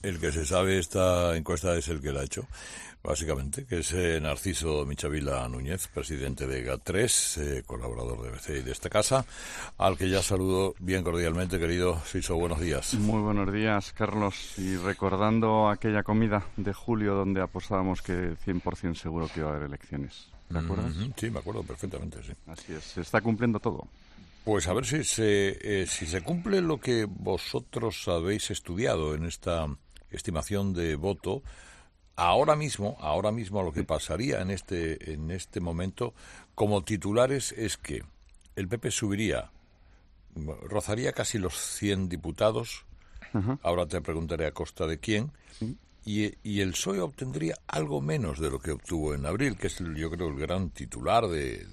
El que se sabe esta encuesta es el que la ha hecho, básicamente, que es Narciso Michavila Núñez, presidente de GAT3, colaborador de BCE y de esta casa, al que ya saludo bien cordialmente, querido Siso, buenos días. Muy buenos días, Carlos. Y recordando aquella comida de julio donde apostábamos que 100% seguro que iba a haber elecciones. ¿Te acuerdas? Sí, me acuerdo perfectamente, sí. Así es, se está cumpliendo todo. Pues a ver si se cumple lo que vosotros habéis estudiado en esta estimación de voto. Ahora mismo lo que pasaría en este momento como titulares es que el PP rozaría casi los 100 diputados. Ajá. Ahora te preguntaré a costa de quién. Sí. Y el PSOE obtendría algo menos de lo que obtuvo en abril, que es, yo creo, el gran titular de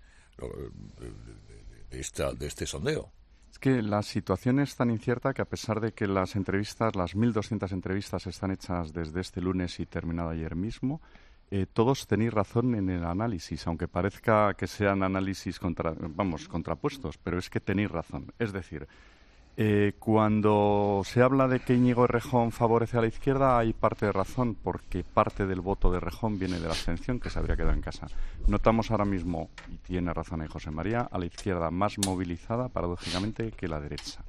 este sondeo. Es que la situación es tan incierta que a pesar de que las 1.200 entrevistas están hechas desde este lunes y terminado ayer mismo, todos tenéis razón en el análisis, aunque parezca que sean análisis contrapuestos, pero es que tenéis razón. Es decir, cuando se habla de que Íñigo Errejón favorece a la izquierda, hay parte de razón, porque parte del voto de Errejón viene de la abstención, que se habría quedado en casa. Notamos ahora mismo, y tiene razón ahí José María, a la izquierda más movilizada, paradójicamente, que la derecha.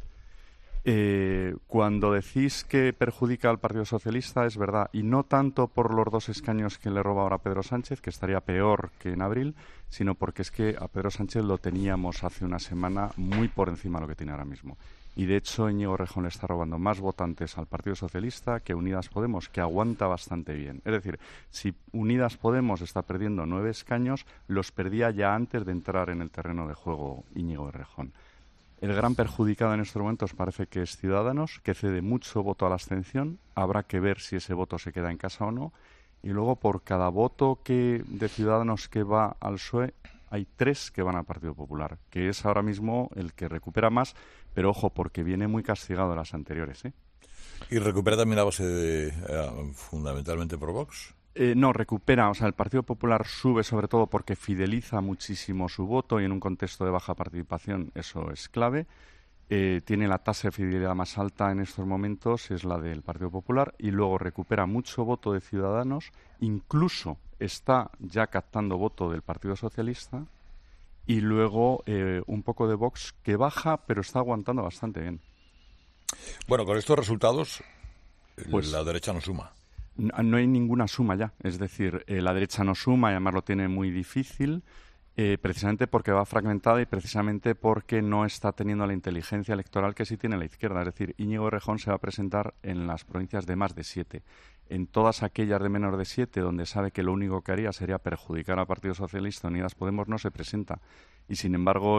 Cuando decís que perjudica al Partido Socialista, es verdad, y no tanto por los 2 escaños que le roba ahora Pedro Sánchez, que estaría peor que en abril, sino porque es que a Pedro Sánchez lo teníamos hace una semana muy por encima de lo que tiene ahora mismo. Y de hecho Íñigo Errejón le está robando más votantes al Partido Socialista que Unidas Podemos, que aguanta bastante bien. Es decir, si Unidas Podemos está perdiendo 9 escaños, los perdía ya antes de entrar en el terreno de juego Íñigo Errejón. El gran perjudicado en estos momentos parece que es Ciudadanos, que cede mucho voto a la abstención. Habrá que ver si ese voto se queda en casa o no. Y luego, por cada voto de Ciudadanos que va al PSOE, hay 3 que van al Partido Popular, que es ahora mismo el que recupera más, pero ojo, porque viene muy castigado de las anteriores, ¿eh? ¿Y recupera también la base fundamentalmente por Vox? No, recupera, o sea, el Partido Popular sube sobre todo porque fideliza muchísimo su voto y en un contexto de baja participación eso es clave. Tiene la tasa de fidelidad más alta en estos momentos, es la del Partido Popular, y luego recupera mucho voto de Ciudadanos, incluso está ya captando voto del Partido Socialista, y luego un poco de Vox que baja, pero está aguantando bastante bien. Bueno, con estos resultados, Pues la derecha no suma. no hay ninguna suma ya. Es decir, la derecha no suma y además lo tiene muy difícil, precisamente porque va fragmentada y precisamente porque no está teniendo la inteligencia electoral que sí tiene la izquierda. Es decir, Íñigo Errejón se va a presentar en las provincias de más de 7. En todas aquellas de menos de 7, donde sabe que lo único que haría sería perjudicar al Partido Socialista, Unidas Podemos no se presenta. Y sin embargo,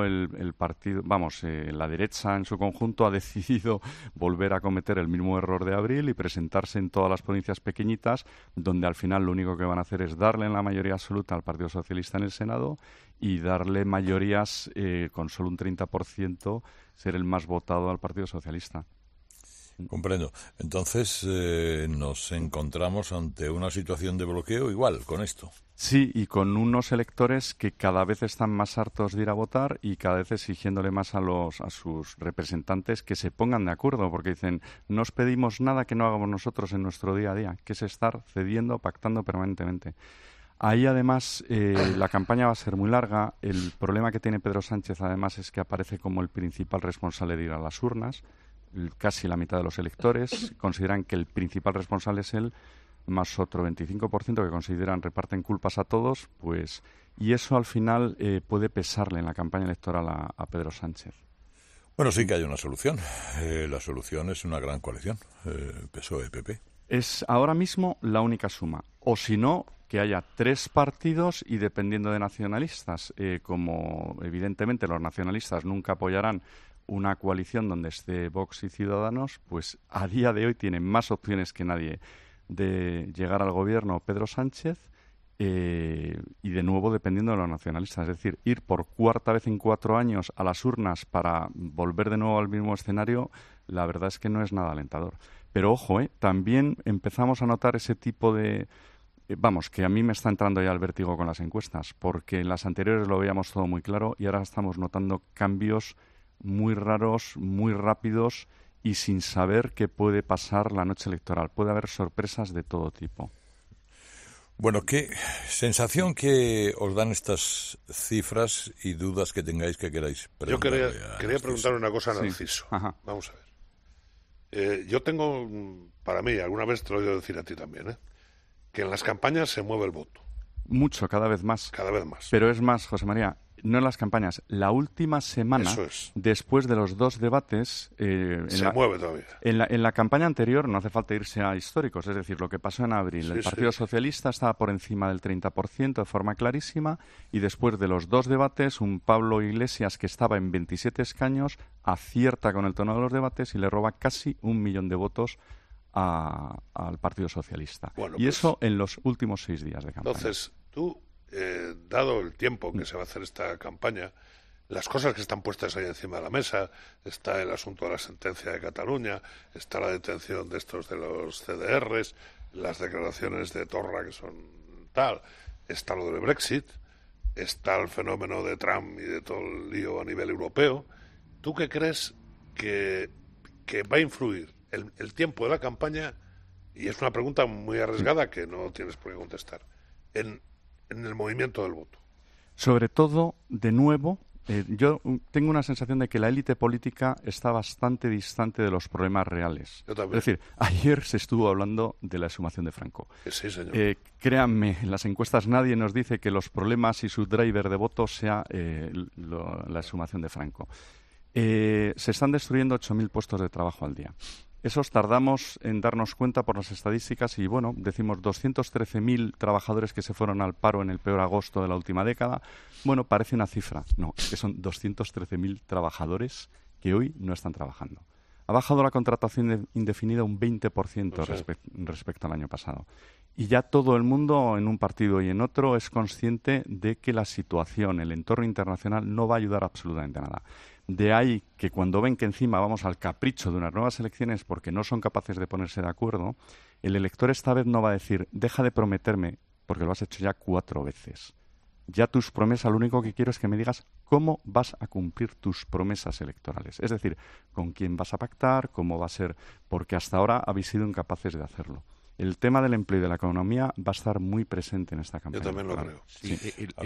la derecha en su conjunto ha decidido volver a cometer el mismo error de abril y presentarse en todas las provincias pequeñitas, donde al final lo único que van a hacer es darle la mayoría absoluta al Partido Socialista en el Senado y darle mayorías con solo un 30%, ser el más votado al Partido Socialista. Comprendo. Entonces nos encontramos ante una situación de bloqueo igual con esto. Sí, y con unos electores que cada vez están más hartos de ir a votar y cada vez exigiéndole más a sus representantes que se pongan de acuerdo, porque dicen, no os pedimos nada que no hagamos nosotros en nuestro día a día, que es estar cediendo, pactando permanentemente. Ahí, además, la campaña va a ser muy larga. El problema que tiene Pedro Sánchez, además, es que aparece como el principal responsable de ir a las urnas. Casi la mitad de los electores consideran que el principal responsable es él, más otro 25% que consideran reparten culpas a todos, pues, y eso al final puede pesarle en la campaña electoral a Pedro Sánchez. Bueno, sí que hay una solución. La solución es una gran coalición, PSOE-PP. Es ahora mismo la única suma. O si no, que haya 3 partidos y dependiendo de nacionalistas, como evidentemente los nacionalistas nunca apoyarán una coalición donde esté Vox y Ciudadanos, pues a día de hoy tienen más opciones que nadie de llegar al gobierno Pedro Sánchez y de nuevo dependiendo de los nacionalistas. Es decir, ir por 4ª vez en 4 años a las urnas para volver de nuevo al mismo escenario, la verdad es que no es nada alentador. Pero ojo, también empezamos a notar ese tipo de... que a mí me está entrando ya el vértigo con las encuestas, porque en las anteriores lo veíamos todo muy claro y ahora estamos notando cambios muy raros, muy rápidos y sin saber qué puede pasar la noche electoral. Puede haber sorpresas de todo tipo. Bueno, ¿qué sensación que os dan estas cifras y dudas que tengáis que queráis preguntarle? Yo quería preguntarle una cosa a Narciso. Sí. Vamos a ver. Yo tengo, para mí, alguna vez te lo he oído decir a ti también, que en las campañas se mueve el voto. Mucho, cada vez más. Cada vez más. Pero es más, José María, no en las campañas. La última semana, después de los 2 debates... se mueve todavía. En la campaña anterior no hace falta irse a históricos. Es decir, lo que pasó en abril. El Partido Socialista estaba por encima del 30% de forma clarísima y después de los 2 debates, un Pablo Iglesias que estaba en 27 escaños acierta con el tono de los debates y le roba casi 1 millón de votos al Partido Socialista. Bueno, y eso en los últimos 6 días de campaña. Entonces, tú... dado el tiempo que se va a hacer esta campaña, las cosas que están puestas ahí encima de la mesa, está el asunto de la sentencia de Cataluña, está la detención de estos de los CDRs, las declaraciones de Torra que son tal, está lo del Brexit, está el fenómeno de Trump y de todo el lío a nivel europeo. ¿Tú qué crees que va a influir el tiempo de la campaña? Y es una pregunta muy arriesgada que no tienes por qué contestar. En el movimiento del voto. Sobre todo, de nuevo, yo tengo una sensación de que la élite política está bastante distante de los problemas reales. Yo también. Es decir, ayer se estuvo hablando de la exhumación de Franco. Sí, señor. Créanme, en las encuestas nadie nos dice que los problemas y su driver de voto sea la exhumación de Franco. Se están destruyendo 8.000 puestos de trabajo al día. Esos tardamos en darnos cuenta por las estadísticas y, bueno, decimos 213.000 trabajadores que se fueron al paro en el peor agosto de la última década. Bueno, parece una cifra. No, es que son 213.000 trabajadores que hoy no están trabajando. Ha bajado la contratación indefinida un 20% respecto al año pasado. Y ya todo el mundo, en un partido y en otro, es consciente de que la situación, el entorno internacional, no va a ayudar absolutamente a nada. De ahí que cuando ven que encima vamos al capricho de unas nuevas elecciones porque no son capaces de ponerse de acuerdo, el elector esta vez no va a decir, deja de prometerme, porque lo has hecho ya 4 veces. Ya tus promesas, lo único que quiero es que me digas cómo vas a cumplir tus promesas electorales. Es decir, con quién vas a pactar, cómo va a ser, porque hasta ahora habéis sido incapaces de hacerlo. El tema del empleo y de la economía va a estar muy presente en esta campaña. Yo también lo creo. Sí.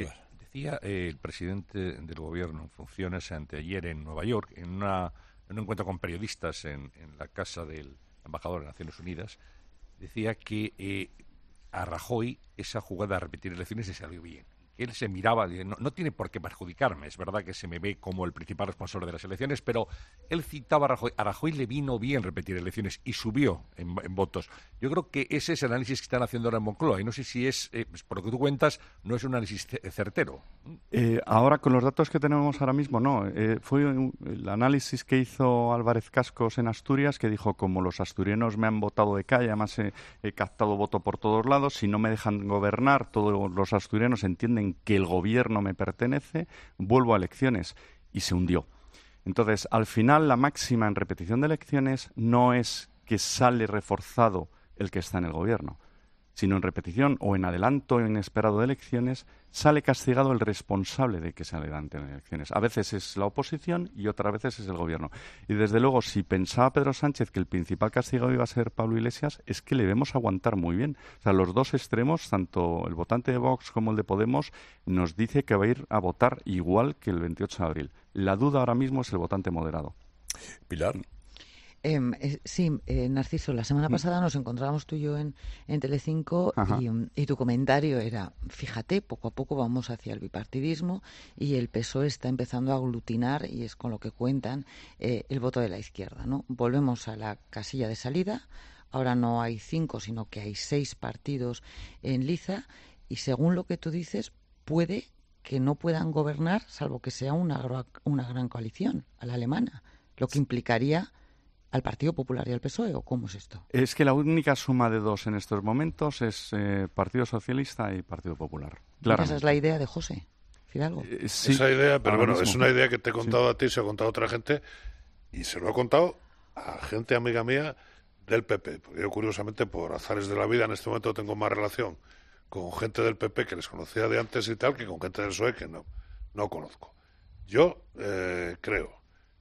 Decía el presidente del gobierno en funciones anteayer en Nueva York, en un encuentro con periodistas en la casa del embajador de Naciones Unidas, decía que a Rajoy esa jugada de repetir elecciones le salió bien. Él se miraba, no tiene por qué perjudicarme, es verdad que se me ve como el principal responsable de las elecciones, pero él citaba a Rajoy le vino bien repetir elecciones y subió en votos. Yo creo que ese es el análisis que están haciendo ahora en Moncloa, y no sé si es, por lo que tú cuentas, no es un análisis certero. Ahora, con los datos que tenemos ahora mismo, no. Fue el análisis que hizo Álvarez Cascos en Asturias, que dijo, como los asturianos me han votado de calle, además he captado voto por todos lados, si no me dejan gobernar, todos los asturianos entienden que el gobierno me pertenece, vuelvo a elecciones, y se hundió. Entonces, al final, la máxima en repetición de elecciones no es que sale reforzado el que está en el gobierno, sino en repetición o en adelanto inesperado de elecciones, sale castigado el responsable de que se adelante en elecciones. A veces es la oposición y otras veces es el gobierno. Y desde luego, si pensaba Pedro Sánchez que el principal castigado iba a ser Pablo Iglesias, es que le debemos aguantar muy bien. O sea, los dos extremos, tanto el votante de Vox como el de Podemos, nos dice que va a ir a votar igual que el 28 de abril. La duda ahora mismo es el votante moderado. Pilar. Narciso, la semana pasada nos encontrábamos tú y yo en Telecinco y tu comentario era, fíjate, poco a poco vamos hacia el bipartidismo y el PSOE está empezando a aglutinar, y es con lo que cuentan, el voto de la izquierda, ¿no? Volvemos a la casilla de salida, ahora no hay 5, sino que hay 6 partidos en liza, y según lo que tú dices, puede que no puedan gobernar, salvo que sea una gran coalición a la alemana, lo que implicaría al Partido Popular y al PSOE, ¿o cómo es esto? Es que la única suma de 2 en estos momentos es Partido Socialista y Partido Popular. Claro. Esa es la idea de José Fidalgo. Sí, esa idea, pero bueno, mismo. Es una idea que te he contado a ti, se lo he contado a otra gente, y se lo he contado a gente amiga mía del PP, porque yo curiosamente, por azares de la vida, en este momento tengo más relación con gente del PP que les conocía de antes y tal, que con gente del PSOE que no conozco. Yo creo,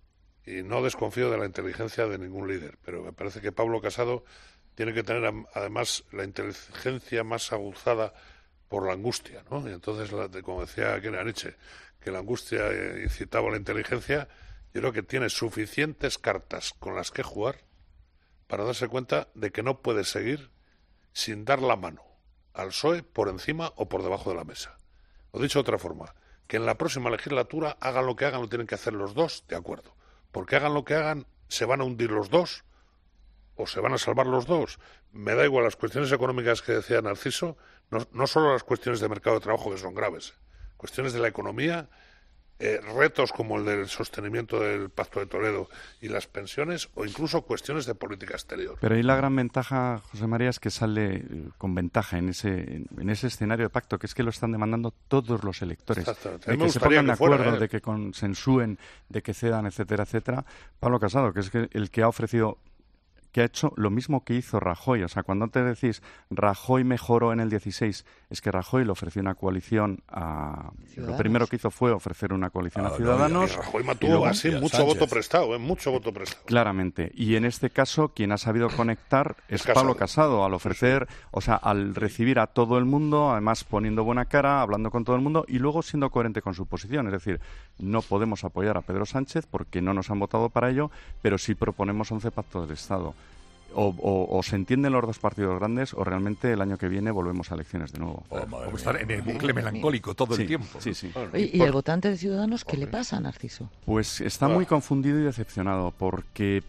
y no desconfío de la inteligencia de ningún líder, pero me parece que Pablo Casado tiene que tener además la inteligencia más aguzada por la angustia, ¿no? Y entonces, como decía Nietzsche, que la angustia incitaba a la inteligencia, yo creo que tiene suficientes cartas con las que jugar para darse cuenta de que no puede seguir sin dar la mano al PSOE por encima o por debajo de la mesa. O dicho de otra forma, que en la próxima legislatura hagan lo que hagan, lo tienen que hacer los dos, de acuerdo. Porque hagan lo que hagan, se van a hundir los dos o se van a salvar los dos. Me da igual las cuestiones económicas que decía Narciso, no solo las cuestiones de mercado de trabajo, que son graves, cuestiones de la economía, retos como el del sostenimiento del Pacto de Toledo y las pensiones, o incluso cuestiones de política exterior. Pero ahí la gran ventaja, José María, es que sale con ventaja en ese escenario de pacto, que es que lo están demandando todos los electores. De que se pongan de acuerdo, de que consensúen, de que cedan, etcétera, etcétera. Pablo Casado, que es el que ha ofrecido, que ha hecho lo mismo que hizo Rajoy. O sea, cuando te decís Rajoy mejoró en el 16, es que Rajoy le ofreció una coalición a... Ciudadanos. Lo primero que hizo fue ofrecer una coalición a Ciudadanos. Y Rajoy mantuvo así mucho voto prestado, mucho voto prestado. Claramente. Y en este caso, quien ha sabido conectar es Pablo Casado, al ofrecer, o sea, al recibir a todo el mundo, además poniendo buena cara, hablando con todo el mundo y luego siendo coherente con su posición. Es decir, no podemos apoyar a Pedro Sánchez porque no nos han votado para ello, pero sí proponemos 11 pactos del Estado. O se entienden los dos partidos grandes o realmente el año que viene volvemos a elecciones de nuevo. Vamos a estar en el bucle melancólico todo el tiempo. Sí, sí. ¿Y el votante de Ciudadanos qué le pasa, Narciso? Pues está muy confundido y decepcionado porque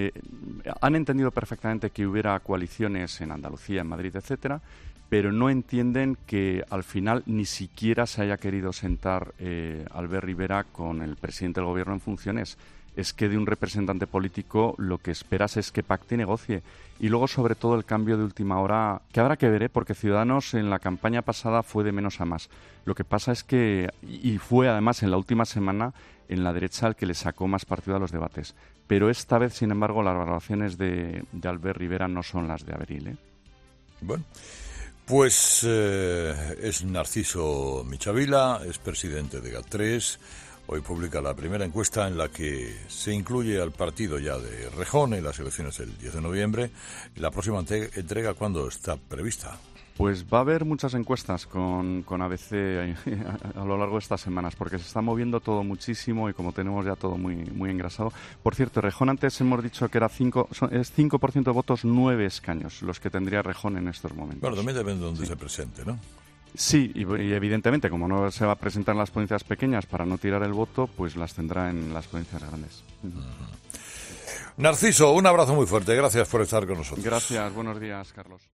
han entendido perfectamente que hubiera coaliciones en Andalucía, en Madrid, etcétera, pero no entienden que al final ni siquiera se haya querido sentar Albert Rivera con el presidente del gobierno en funciones. Es que de un representante político lo que esperas es que pacte y negocie. Y luego, sobre todo, el cambio de última hora, que habrá que ver, porque Ciudadanos en la campaña pasada fue de menos a más. Lo que pasa es que, y fue además en la última semana, en la derecha el que le sacó más partido a los debates. Pero esta vez, sin embargo, las valoraciones de Albert Rivera no son las de abril, ¿eh? Bueno, pues es Narciso Michavila, es presidente de GAT3. Hoy publica la primera encuesta en la que se incluye al partido ya de Rejón en las elecciones del 10 de noviembre. ¿La próxima entrega cuándo está prevista? Pues va a haber muchas encuestas con ABC a lo largo de estas semanas, porque se está moviendo todo muchísimo y como tenemos ya todo muy, muy engrasado. Por cierto, Rejón antes hemos dicho que era 5% de votos, 9 escaños los que tendría Rejón en estos momentos. Bueno, también depende de dónde se presente, ¿no? Sí, y evidentemente, como no se va a presentar en las provincias pequeñas para no tirar el voto, pues las tendrá en las provincias grandes. Narciso, un abrazo muy fuerte. Gracias por estar con nosotros. Gracias. Buenos días, Carlos.